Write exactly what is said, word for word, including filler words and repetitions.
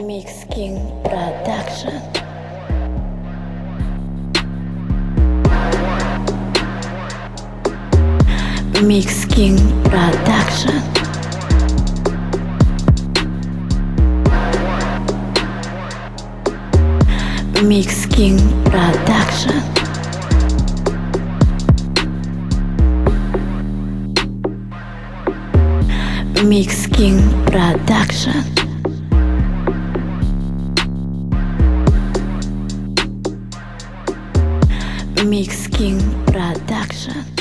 Mix King Production. Mix King Production. Mix King Production. Mix King Production. Mix King Production.